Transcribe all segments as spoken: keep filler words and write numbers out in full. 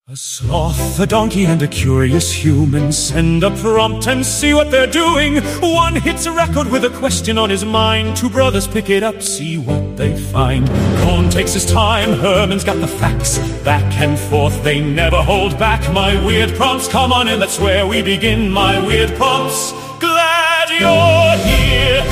A sloth, a donkey, and a curious human send a prompt and see what they're doing. One hits a record with a question on his mind. Two brothers pick it up, see what they find. Cohn takes his time, Herman's got the facts. Back and forth, they never hold back. My weird prompts, come on in, that's where we begin. My weird prompts, glad you're here.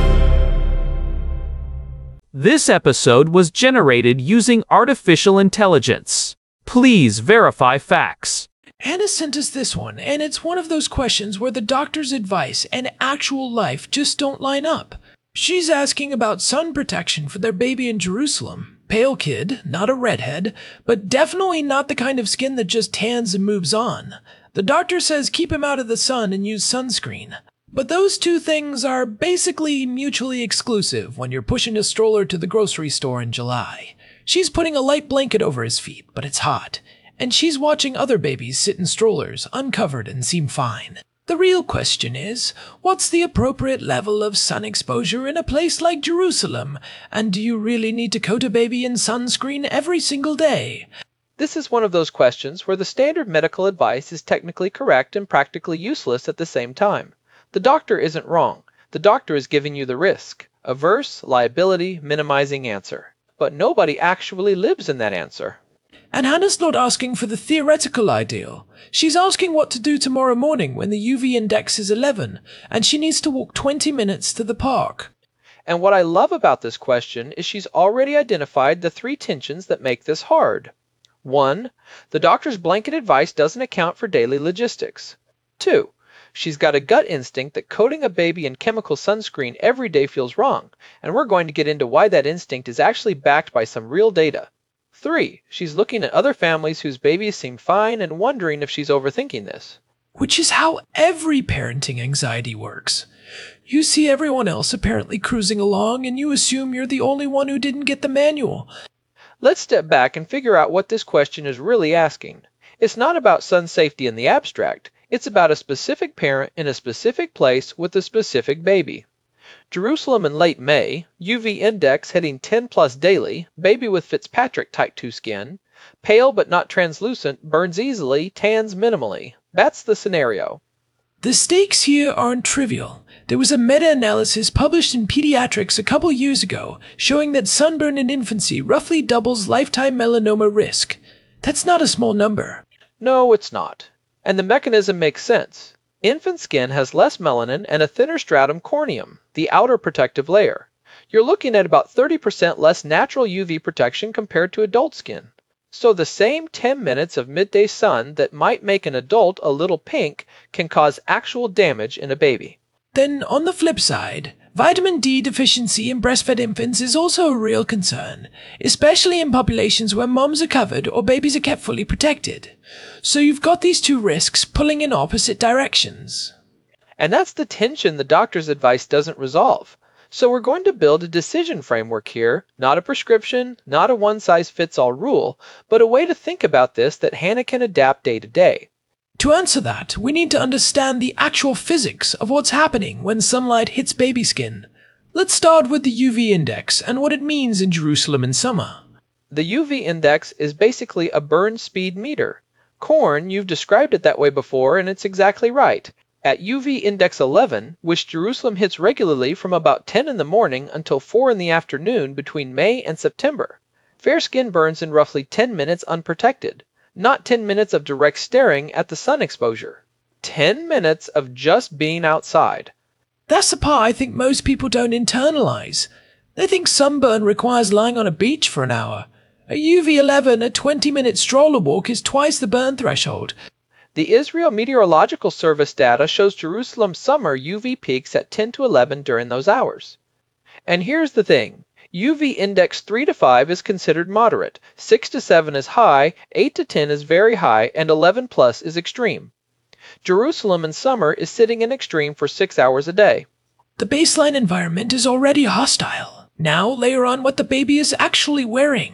This episode was generated using artificial intelligence. Please verify facts. Anna sent us this one, and it's one of those questions where the doctor's advice and actual life just don't line up. She's asking about sun protection for their baby in Jerusalem. Pale kid, not a redhead, but definitely not the kind of skin that just tans and moves on. The doctor says keep him out of the sun and use sunscreen. But those two things are basically mutually exclusive when you're pushing a stroller to the grocery store in July. She's putting a light blanket over his feet, but it's hot. And she's watching other babies sit in strollers, uncovered and seem fine. The real question is, what's the appropriate level of sun exposure in a place like Jerusalem? And do you really need to coat a baby in sunscreen every single day? This is one of those questions where the standard medical advice is technically correct and practically useless at the same time. The doctor isn't wrong. The doctor is giving you the risk, averse, liability, minimizing answer. But nobody actually lives in that answer. And Hannah's not asking for the theoretical ideal. She's asking what to do tomorrow morning when the U V index is eleven, and she needs to walk twenty minutes to the park. And what I love about this question is she's already identified the three tensions that make this hard. One, the doctor's blanket advice doesn't account for daily logistics. Two, she's got a gut instinct that coating a baby in chemical sunscreen every day feels wrong, and we're going to get into why that instinct is actually backed by some real data. Three, she's looking at other families whose babies seem fine and wondering if she's overthinking this. Which is how every parenting anxiety works. You see everyone else apparently cruising along, and you assume you're the only one who didn't get the manual. Let's step back and figure out what this question is really asking. It's not about sun safety in the abstract. It's about a specific parent in a specific place with a specific baby. Jerusalem in late May, U V index hitting ten plus daily, baby with Fitzpatrick type two skin, pale but not translucent, burns easily, tans minimally. That's the scenario. The stakes here aren't trivial. There was a meta-analysis published in Pediatrics a couple years ago showing that sunburn in infancy roughly doubles lifetime melanoma risk. That's not a small number. No, it's not. And the mechanism makes sense. Infant skin has less melanin and a thinner stratum corneum, the outer protective layer. You're looking at about thirty percent less natural U V protection compared to adult skin. So the same ten minutes of midday sun that might make an adult a little pink can cause actual damage in a baby. Then, on the flip side, vitamin D deficiency in breastfed infants is also a real concern, especially in populations where moms are covered or babies are kept fully protected. So you've got these two risks pulling in opposite directions. And that's the tension the doctor's advice doesn't resolve. So we're going to build a decision framework here, not a prescription, not a one-size-fits-all rule, but a way to think about this that Hannah can adapt day to day. To answer that, we need to understand the actual physics of what's happening when sunlight hits baby skin. Let's start with the U V index and what it means in Jerusalem in summer. The U V index is basically a burn speed meter. Corn, you've described it that way before, and it's exactly right. At U V index eleven, which Jerusalem hits regularly from about ten in the morning until four in the afternoon between May and September, fair skin burns in roughly ten minutes unprotected. Not ten minutes of direct staring at the sun exposure. ten minutes of just being outside. That's the part I think most people don't internalize. They think sunburn requires lying on a beach for an hour. A U V eleven, a twenty minute stroller walk is twice the burn threshold. The Israel Meteorological Service data shows Jerusalem's summer U V peaks at ten to eleven during those hours. And here's the thing. U V index three to five is considered moderate, six to seven is high, eight to ten is very high, and eleven plus is extreme. Jerusalem in summer is sitting in extreme for six hours a day. The baseline environment is already hostile. Now layer on what the baby is actually wearing.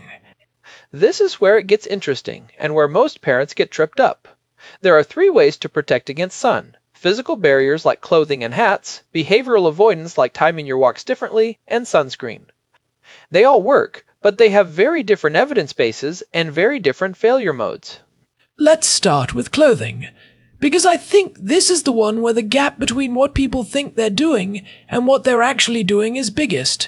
This is where it gets interesting, and where most parents get tripped up. There are three ways to protect against sun. Physical barriers like clothing and hats, behavioral avoidance like timing your walks differently, and sunscreen. They all work, but they have very different evidence bases and very different failure modes. Let's start with clothing, because I think this is the one where the gap between what people think they're doing and what they're actually doing is biggest.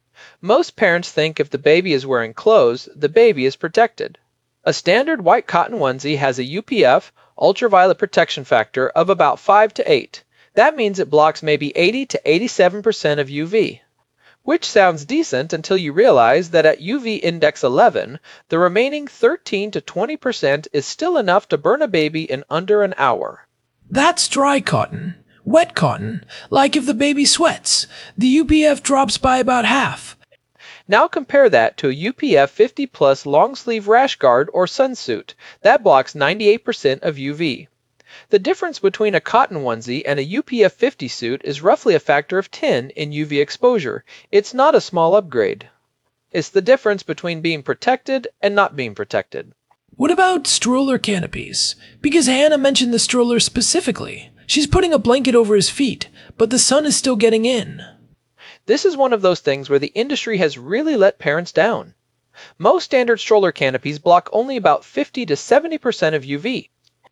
Most parents think if the baby is wearing clothes, the baby is protected. A standard white cotton onesie has a U P F, ultraviolet protection factor, of about five to eight. That means it blocks maybe eighty to eighty-seven percent of U V. Which sounds decent until you realize that at U V index eleven, the remaining thirteen to twenty percent is still enough to burn a baby in under an hour. That's dry cotton. Wet cotton, like if the baby sweats, the U P F drops by about half. Now compare that to a U P F fifty plus long sleeve rash guard or sunsuit. That blocks ninety-eight percent of U V. The difference between a cotton onesie and a U P F fifty suit is roughly a factor of ten in U V exposure. It's not a small upgrade. It's the difference between being protected and not being protected. What about stroller canopies? Because Hannah mentioned the stroller specifically. She's putting a blanket over his feet, but the sun is still getting in. This is one of those things where the industry has really let parents down. Most standard stroller canopies block only about fifty to seventy percent of U V.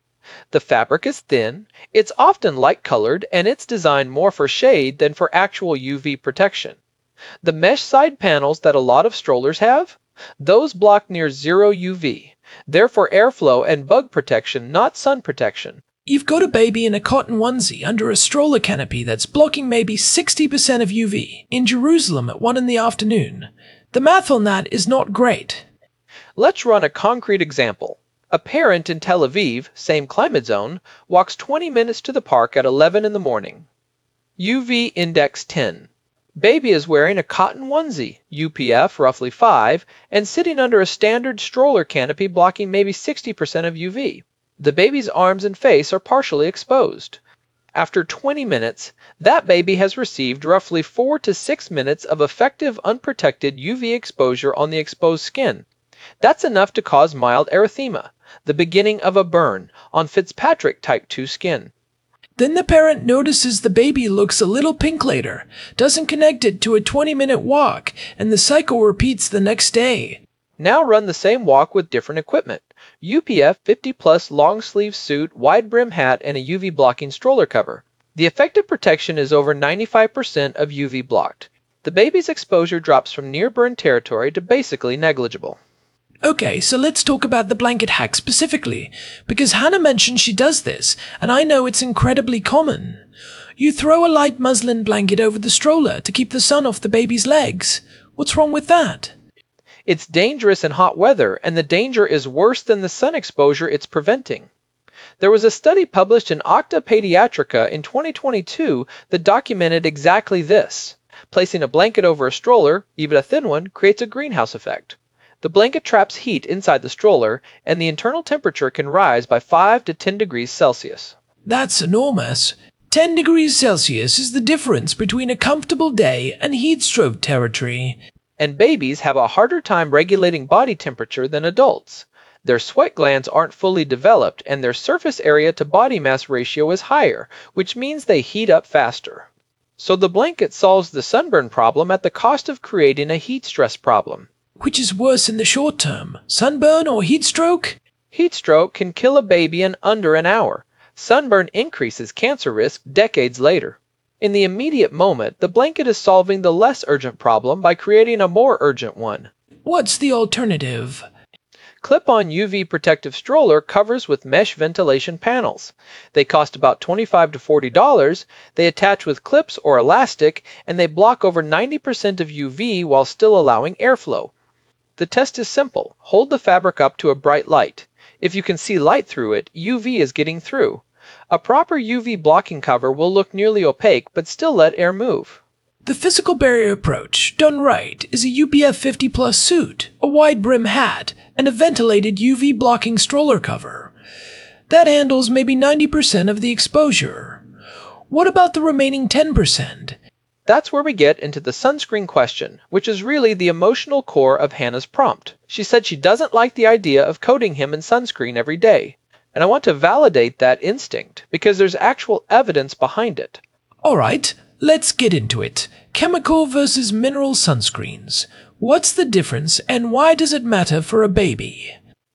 The fabric is thin, it's often light-colored, and it's designed more for shade than for actual U V protection. The mesh side panels that a lot of strollers have, those block near zero U V, therefore airflow and bug protection, not sun protection. You've got a baby in a cotton onesie under a stroller canopy that's blocking maybe sixty percent of U V in Jerusalem at one in the afternoon. The math on that is not great. Let's run a concrete example. A parent in Tel Aviv, same climate zone, walks twenty minutes to the park at eleven in the morning. U V index ten. Baby is wearing a cotton onesie, U P F roughly five, and sitting under a standard stroller canopy blocking maybe sixty percent of U V. The baby's arms and face are partially exposed. After twenty minutes, that baby has received roughly four to six minutes of effective unprotected U V exposure on the exposed skin. That's enough to cause mild erythema, the beginning of a burn, on Fitzpatrick type two skin. Then the parent notices the baby looks a little pink later, doesn't connect it to a twenty minute walk, and the cycle repeats the next day. Now run the same walk with different equipment. U P F fifty plus long sleeve suit, wide brim hat, and a U V blocking stroller cover. The effective protection is over ninety-five percent of U V blocked. The baby's exposure drops from near burn territory to basically negligible. Okay, so let's talk about the blanket hack specifically, because Hannah mentioned she does this, and I know it's incredibly common. You throw a light muslin blanket over the stroller to keep the sun off the baby's legs. What's wrong with that? It's dangerous in hot weather, and the danger is worse than the sun exposure it's preventing. There was a study published in Octa Pediatrica in twenty twenty-two that documented exactly this. Placing a blanket over a stroller, even a thin one, creates a greenhouse effect. The blanket traps heat inside the stroller, and the internal temperature can rise by five to ten degrees Celsius. That's enormous. ten degrees Celsius is the difference between a comfortable day and heat stroke territory. And babies have a harder time regulating body temperature than adults. Their sweat glands aren't fully developed, and their surface area to body mass ratio is higher, which means they heat up faster. So the blanket solves the sunburn problem at the cost of creating a heat stress problem. Which is worse in the short term, sunburn or heat stroke? Heat stroke can kill a baby in under an hour. Sunburn increases cancer risk decades later. In the immediate moment, the blanket is solving the less urgent problem by creating a more urgent one. What's the alternative? Clip-on U V protective stroller covers with mesh ventilation panels. They cost about twenty-five to forty dollars, they attach with clips or elastic, and they block over ninety percent of U V while still allowing airflow. The test is simple. Hold the fabric up to a bright light. If you can see light through it, U V is getting through. A proper U V blocking cover will look nearly opaque but still let air move. The physical barrier approach, done right, is a U P F fifty plus suit, a wide brim hat, and a ventilated U V blocking stroller cover. That handles maybe ninety percent of the exposure. What about the remaining ten percent? That's where we get into the sunscreen question, which is really the emotional core of Hannah's prompt. She said she doesn't like the idea of coating him in sunscreen every day. And I want to validate that instinct, because there's actual evidence behind it. Alright, let's get into it. Chemical versus mineral sunscreens. What's the difference and why does it matter for a baby?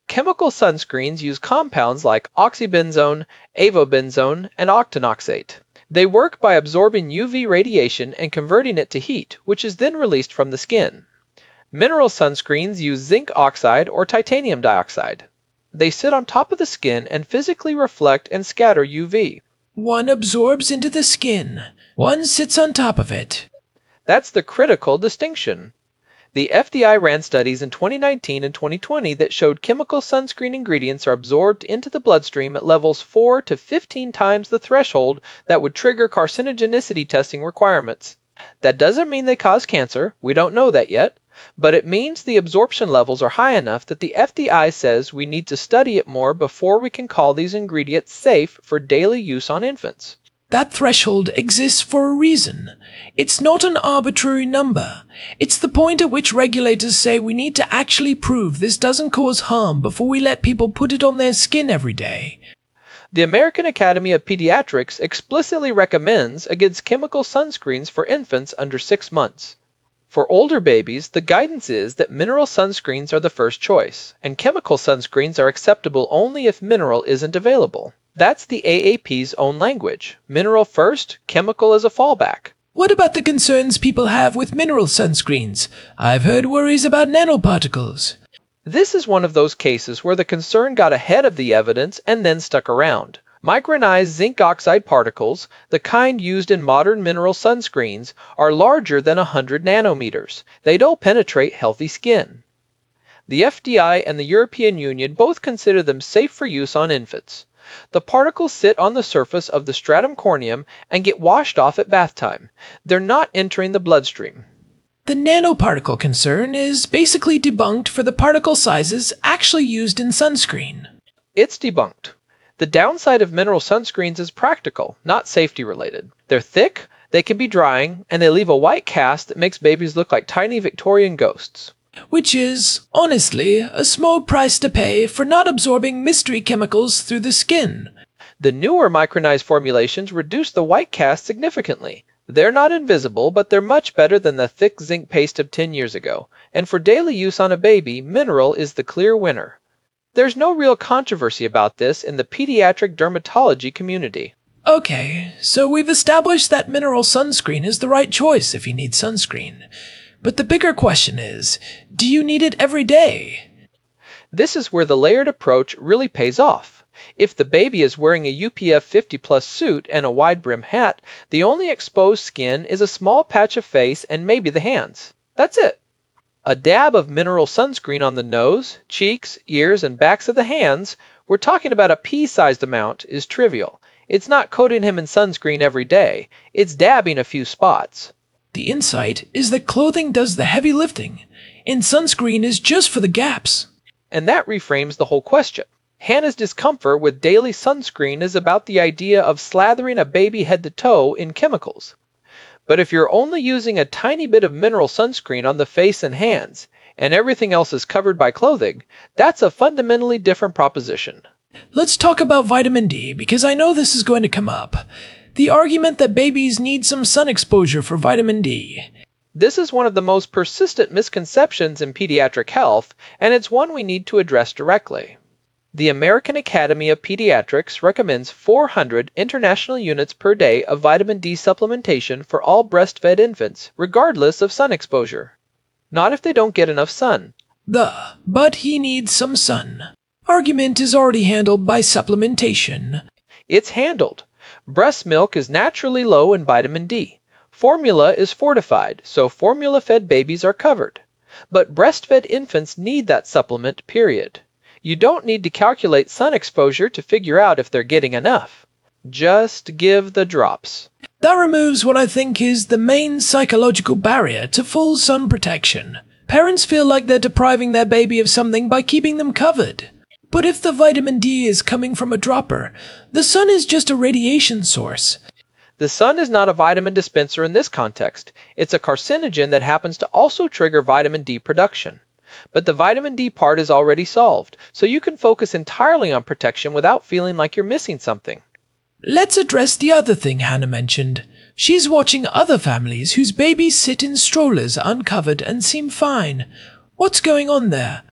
Chemical sunscreens use compounds like oxybenzone, avobenzone, and octinoxate. They work by absorbing U V radiation and converting it to heat, which is then released from the skin. Mineral sunscreens use zinc oxide or titanium dioxide. They sit on top of the skin and physically reflect and scatter U V. One absorbs into the skin. One sits on top of it. That's the critical distinction. The F D I ran studies in twenty nineteen and twenty twenty that showed chemical sunscreen ingredients are absorbed into the bloodstream at levels four to fifteen times the threshold that would trigger carcinogenicity testing requirements. That doesn't mean they cause cancer, we don't know that yet, but it means the absorption levels are high enough that the F D I says we need to study it more before we can call these ingredients safe for daily use on infants. That threshold exists for a reason. It's not an arbitrary number. It's the point at which regulators say we need to actually prove this doesn't cause harm before we let people put it on their skin every day. The American Academy of Pediatrics explicitly recommends against chemical sunscreens for infants under six months. For older babies, the guidance is that mineral sunscreens are the first choice, and chemical sunscreens are acceptable only if mineral isn't available. That's the A A P's own language. Mineral first, chemical as a fallback. What about the concerns people have with mineral sunscreens? I've heard worries about nanoparticles. This is one of those cases where the concern got ahead of the evidence and then stuck around. Micronized zinc oxide particles, the kind used in modern mineral sunscreens, are larger than one hundred nanometers. They don't penetrate healthy skin. The F D I and the European Union both consider them safe for use on infants. The particles sit on the surface of the stratum corneum and get washed off at bath time. They're not entering the bloodstream. The nanoparticle concern is basically debunked for the particle sizes actually used in sunscreen. It's debunked. The downside of mineral sunscreens is practical, not safety related. They're thick, they can be drying, and they leave a white cast that makes babies look like tiny Victorian ghosts. Which is, honestly, a small price to pay for not absorbing mystery chemicals through the skin. The newer micronized formulations reduce the white cast significantly. They're not invisible, but they're much better than the thick zinc paste of ten years ago, and for daily use on a baby, mineral is the clear winner. There's no real controversy about this in the pediatric dermatology community. Okay, so we've established that mineral sunscreen is the right choice if you need sunscreen. But the bigger question is, do you need it every day? This is where the layered approach really pays off. If the baby is wearing a U P F fifty plus suit and a wide brim hat, the only exposed skin is a small patch of face and maybe the hands. That's it. A dab of mineral sunscreen on the nose, cheeks, ears, and backs of the hands, we're talking about a pea-sized amount, is trivial. It's not coating him in sunscreen every day. It's dabbing a few spots. The insight is that clothing does the heavy lifting, and sunscreen is just for the gaps. And that reframes the whole question. Hannah's discomfort with daily sunscreen is about the idea of slathering a baby head to toe in chemicals. But if you're only using a tiny bit of mineral sunscreen on the face and hands, and everything else is covered by clothing, that's a fundamentally different proposition. Let's talk about vitamin D, because I know this is going to come up. The argument that babies need some sun exposure for vitamin D. This is one of the most persistent misconceptions in pediatric health, and it's one we need to address directly. The American Academy of Pediatrics recommends four hundred international units per day of vitamin D supplementation for all breastfed infants, regardless of sun exposure. Not if they don't get enough sun. The, but he needs some sun. Argument is already handled by supplementation. It's handled. Breast milk is naturally low in vitamin D. Formula is fortified, so formula-fed babies are covered. But breastfed infants need that supplement, period. You don't need to calculate sun exposure to figure out if they're getting enough. Just give the drops. That removes what I think is the main psychological barrier to full sun protection. Parents feel like they're depriving their baby of something by keeping them covered. But if the vitamin D is coming from a dropper, the sun is just a radiation source. The sun is not a vitamin dispenser in this context. It's a carcinogen that happens to also trigger vitamin D production. But the vitamin D part is already solved, so you can focus entirely on protection without feeling like you're missing something. Let's address the other thing Hannah mentioned. She's watching other families whose babies sit in strollers uncovered and seem fine. What's going on there?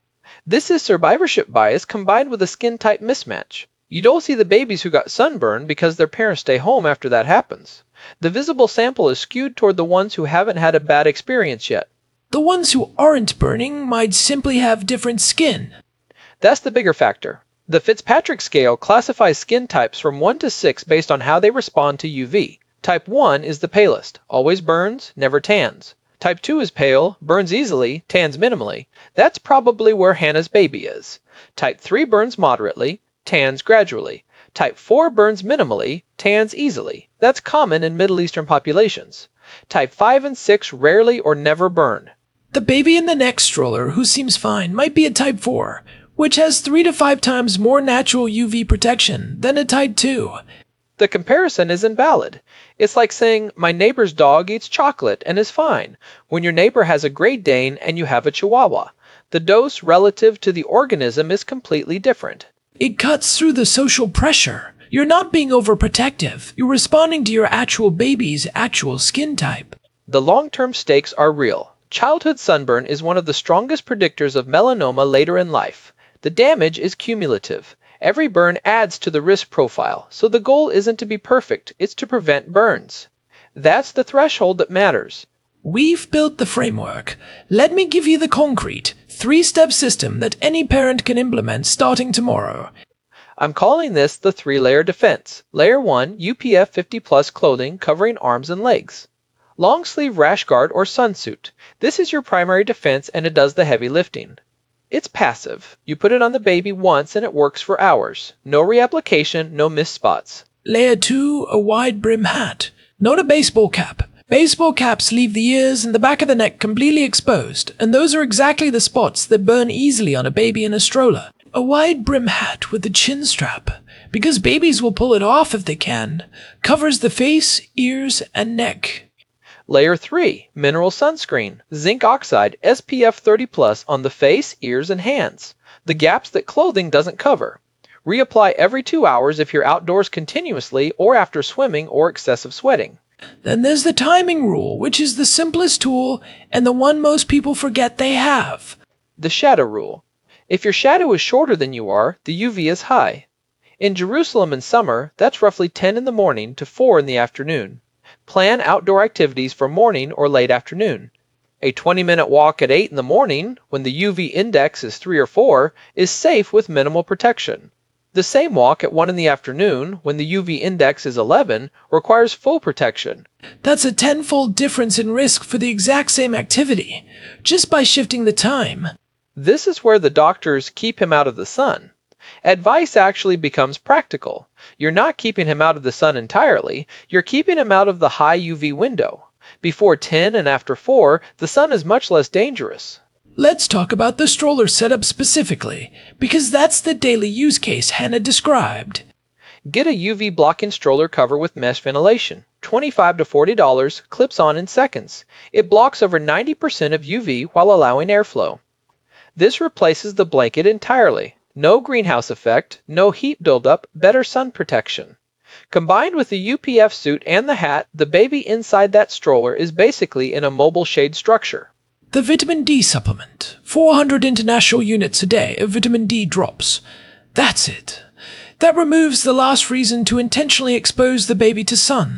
This is survivorship bias combined with a skin type mismatch. You don't see the babies who got sunburned because their parents stay home after that happens. The visible sample is skewed toward the ones who haven't had a bad experience yet. The ones who aren't burning might simply have different skin. That's the bigger factor. The Fitzpatrick scale classifies skin types from one to six based on how they respond to U V. Type one is the palest, always burns, never tans. Type two is pale, burns easily, tans minimally. That's probably where Hannah's baby is. Type three burns moderately, tans gradually. Type four burns minimally, tans easily. That's common in Middle Eastern populations. Type five and six rarely or never burn. The baby in the next stroller, who seems fine, might be a type four, which has three to five times more natural U V protection than a type two. The comparison is invalid. It's like saying, my neighbor's dog eats chocolate and is fine, when your neighbor has a Great Dane and you have a Chihuahua. The dose relative to the organism is completely different. It cuts through the social pressure. You're not being overprotective. You're responding to your actual baby's actual skin type. The long-term stakes are real. Childhood sunburn is one of the strongest predictors of melanoma later in life. The damage is cumulative. Every burn adds to the risk profile, so the goal isn't to be perfect, it's to prevent burns. That's the threshold that matters. We've built the framework. Let me give you the concrete, three-step system that any parent can implement starting tomorrow. I'm calling this the three-layer defense. Layer one, U P F fifty plus clothing covering arms and legs. Long sleeve rash guard or sunsuit. This is your primary defense and it does the heavy lifting. It's passive. You put it on the baby once and it works for hours. No reapplication, no missed spots. Layer two, a wide brim hat. Not a baseball cap. Baseball caps leave the ears and the back of the neck completely exposed, and those are exactly the spots that burn easily on a baby in a stroller. A wide brim hat with a chin strap, because babies will pull it off if they can, covers the face, ears, and neck. Layer three, mineral sunscreen, zinc oxide, S P F thirty plus on the face, ears, and hands. The gaps that clothing doesn't cover. Reapply every two hours if you're outdoors continuously or after swimming or excessive sweating. Then there's the timing rule, which is the simplest tool and the one most people forget they have. The shadow rule. If your shadow is shorter than you are, the U V is high. In Jerusalem in summer, that's roughly ten in the morning to four in the afternoon. Plan outdoor activities for morning or late afternoon. A twenty minute walk at eight in the morning, when the U V index is three or four, is safe with minimal protection. The same walk at one in the afternoon, when the U V index is eleven, requires full protection. That's a tenfold difference in risk for the exact same activity, just by shifting the time. This is where the doctors keep him out of the sun. Advice actually becomes practical. You're not keeping him out of the sun entirely, you're keeping him out of the high U V window. Before ten and after four, the sun is much less dangerous. Let's talk about the stroller setup specifically, because that's the daily use case Hannah described. Get a U V blocking stroller cover with mesh ventilation. twenty-five to forty dollars, clips on in seconds. It blocks over ninety percent of U V while allowing airflow. This replaces the blanket entirely. No greenhouse effect, no heat buildup, better sun protection. Combined with the U P F suit and the hat, the baby inside that stroller is basically in a mobile shade structure. The vitamin D supplement. four hundred international units a day of vitamin D drops. That's it. That removes the last reason to intentionally expose the baby to sun.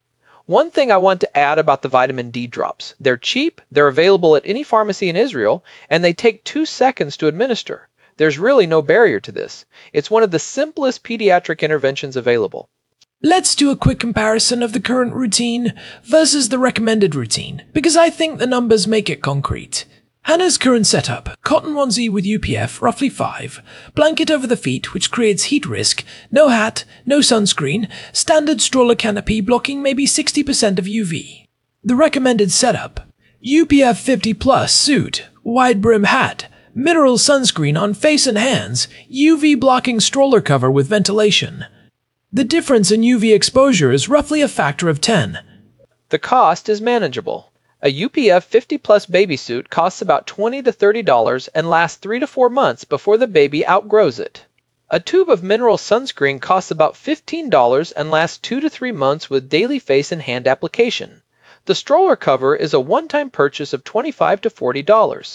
One thing I want to add about the vitamin D drops. They're cheap, they're available at any pharmacy in Israel, and they take two seconds to administer. There's really no barrier to this. It's one of the simplest pediatric interventions available. Let's do a quick comparison of the current routine versus the recommended routine, because I think the numbers make it concrete. Hannah's current setup, cotton onesie with U P F, roughly five, blanket over the feet, which creates heat risk, no hat, no sunscreen, standard stroller canopy blocking maybe sixty percent of U V. The recommended setup, U P F fifty plus suit, wide brim hat, mineral sunscreen on face and hands, U V blocking stroller cover with ventilation. The difference in U V exposure is roughly a factor of ten. The cost is manageable. A U P F fifty plus baby suit costs about twenty to thirty dollars and lasts three to four months before the baby outgrows it. A tube of mineral sunscreen costs about fifteen dollars and lasts two to three months with daily face and hand application. The stroller cover is a one-time purchase of twenty-five to forty dollars.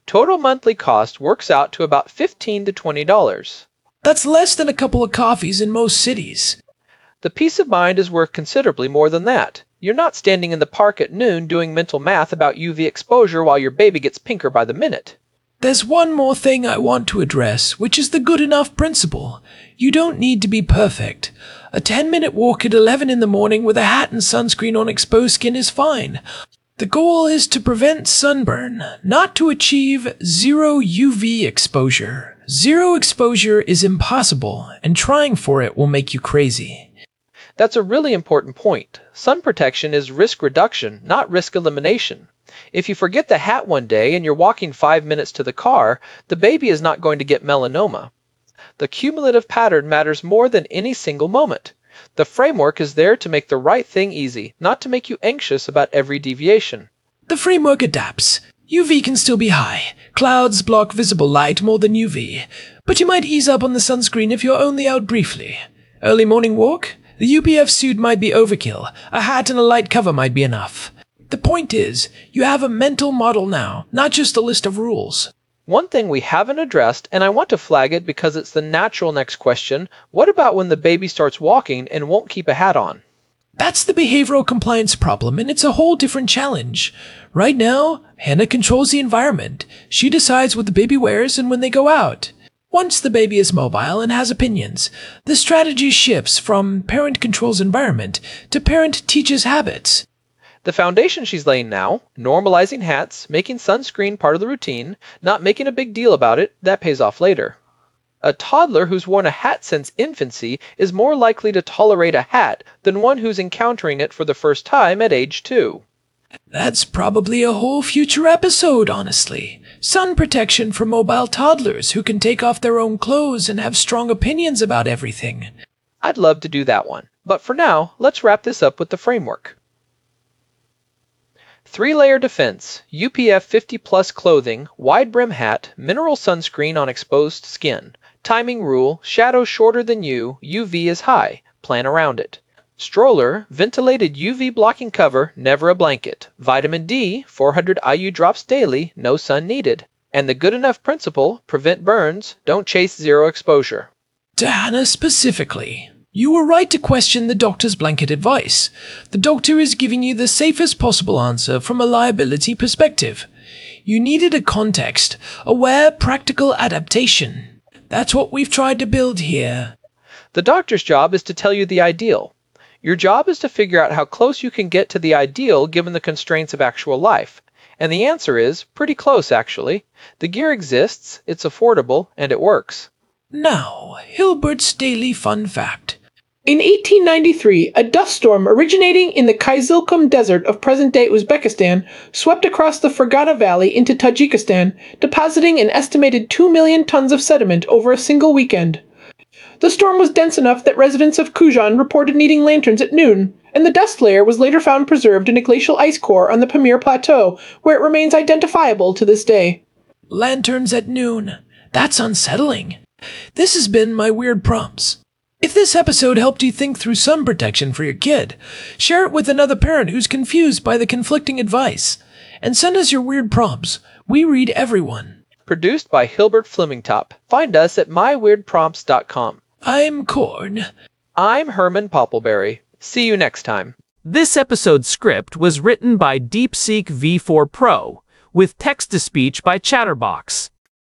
Total monthly cost works out to about fifteen to twenty dollars. That's less than a couple of coffees in most cities. The peace of mind is worth considerably more than that. You're not standing in the park at noon doing mental math about U V exposure while your baby gets pinker by the minute. There's one more thing I want to address, which is the good enough principle. You don't need to be perfect. A ten-minute walk at eleven in the morning with a hat and sunscreen on exposed skin is fine. The goal is to prevent sunburn, not to achieve zero U V exposure. Zero exposure is impossible, and trying for it will make you crazy. That's a really important point. Sun protection is risk reduction, not risk elimination. If you forget the hat one day and you're walking five minutes to the car, the baby is not going to get melanoma. The cumulative pattern matters more than any single moment. The framework is there to make the right thing easy, not to make you anxious about every deviation. The framework adapts. U V can still be high. Clouds block visible light more than U V. But you might ease up on the sunscreen if you're only out briefly. Early morning walk? The U P F suit might be overkill. A hat and a light cover might be enough. The point is, you have a mental model now, not just a list of rules. One thing we haven't addressed, and I want to flag it because it's the natural next question, what about when the baby starts walking and won't keep a hat on? That's the behavioral compliance problem, and it's a whole different challenge. Right now, Hannah controls the environment. She decides what the baby wears and when they go out. Once the baby is mobile and has opinions, the strategy shifts from parent controls environment to parent teaches habits. The foundation she's laying now, normalizing hats, making sunscreen part of the routine, not making a big deal about it, that pays off later. A toddler who's worn a hat since infancy is more likely to tolerate a hat than one who's encountering it for the first time at age two. That's probably a whole future episode, honestly. Sun protection for mobile toddlers who can take off their own clothes and have strong opinions about everything. I'd love to do that one, but for now, let's wrap this up with the framework. Three-layer defense, U P F fifty plus clothing, wide brim hat, mineral sunscreen on exposed skin. Timing rule, shadow shorter than you, U V is high, plan around it. Stroller, ventilated U V blocking cover, never a blanket. Vitamin D, four hundred I U drops daily, no sun needed. And the good enough principle, prevent burns, don't chase zero exposure. To Hannah specifically, you were right to question the doctor's blanket advice. The doctor is giving you the safest possible answer from a liability perspective. You needed a context, aware, practical adaptation. That's what we've tried to build here. The doctor's job is to tell you the ideal. Your job is to figure out how close you can get to the ideal given the constraints of actual life. And the answer is pretty close, actually. The gear exists, it's affordable, and it works. Now, Hilbert's Daily Fun Fact. In eighteen ninety-three, a dust storm originating in the Kyzylkum Desert of present-day Uzbekistan swept across the Fergana Valley into Tajikistan, depositing an estimated two million tons of sediment over a single weekend. The storm was dense enough that residents of Kujan reported needing lanterns at noon, and the dust layer was later found preserved in a glacial ice core on the Pamir Plateau, where it remains identifiable to this day. Lanterns at noon. That's unsettling. This has been my Weird Prompts. If this episode helped you think through sun protection for your kid, share it with another parent who's confused by the conflicting advice. And send us your weird prompts. We read everyone. Produced by Hilbert Flemingtop. Find us at my weird prompts dot com. I'm Corn. I'm Herman Poppleberry. See you next time. This episode's script was written by DeepSeek V four Pro, with text-to-speech by Chatterbox.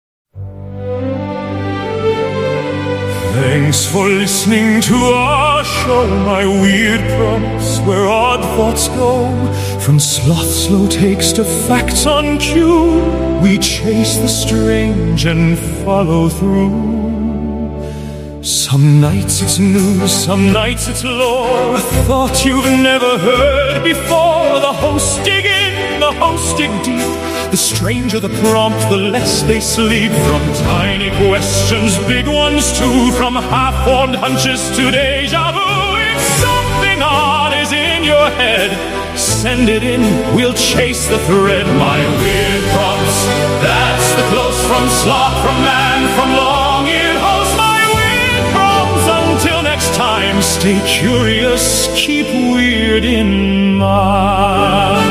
Thanks for listening to our show, My Weird Prompts, where odd thoughts go. From sloth slow takes to facts on cue, we chase the strange and follow through. Some nights it's news, some nights it's lore, a thought you've never heard before. The hosts dig in, the hosts dig deep. The stranger the prompt, the less they sleep. From tiny questions, big ones too. From half-formed hunches to deja vu. If something odd is in your head, send it in, we'll chase the thread. My Weird Prompts, that's the close from sloth, from man, from long-eared host. My Weird Prompts, until next time, stay curious, keep weird in mind.